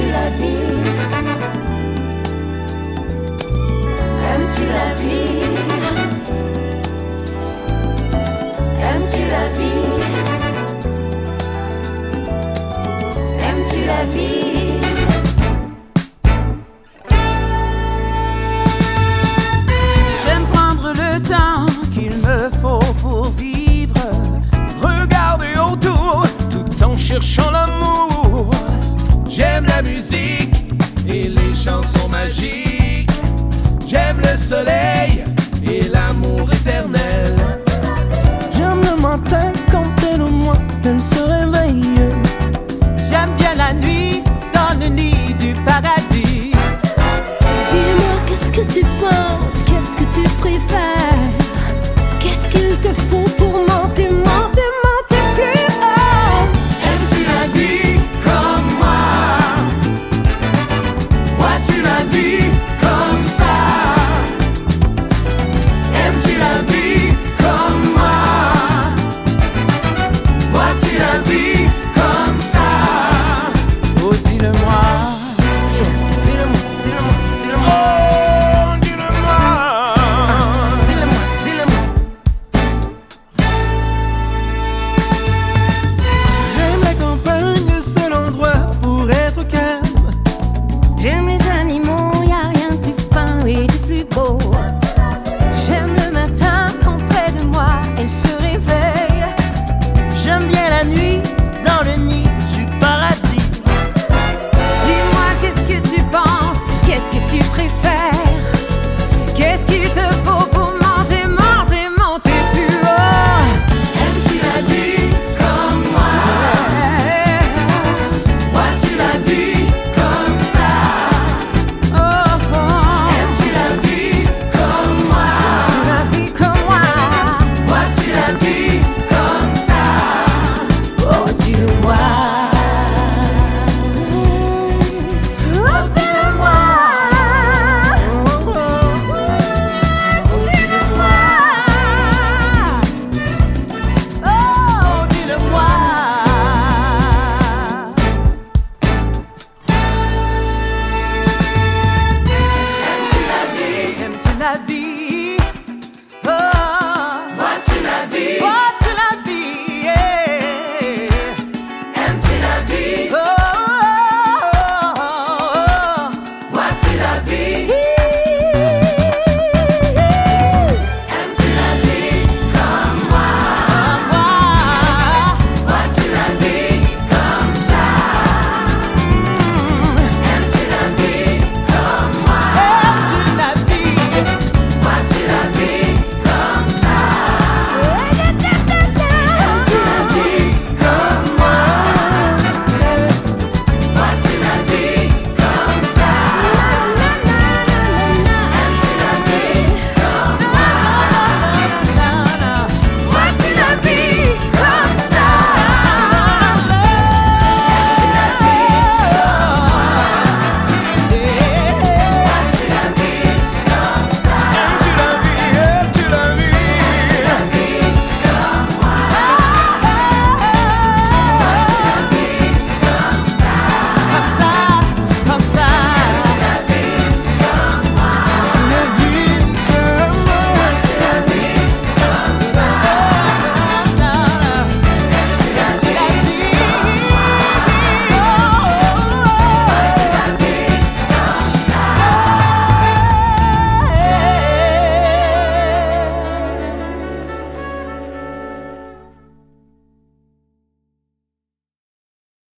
la vie? Aimes-tu la vie? Aimes-tu la vie? Aimes-tu la vie? J'aime prendre le temps qu'il me faut pour vivre. Regarder autour tout en cherchant l'amour. J'aime la musique et les chansons magiques. J'aime le soleil et l'amour éternel. J'aime le matin quand elle ou moi elle se réveille. J'aime bien la nuit dans le nid du paradis.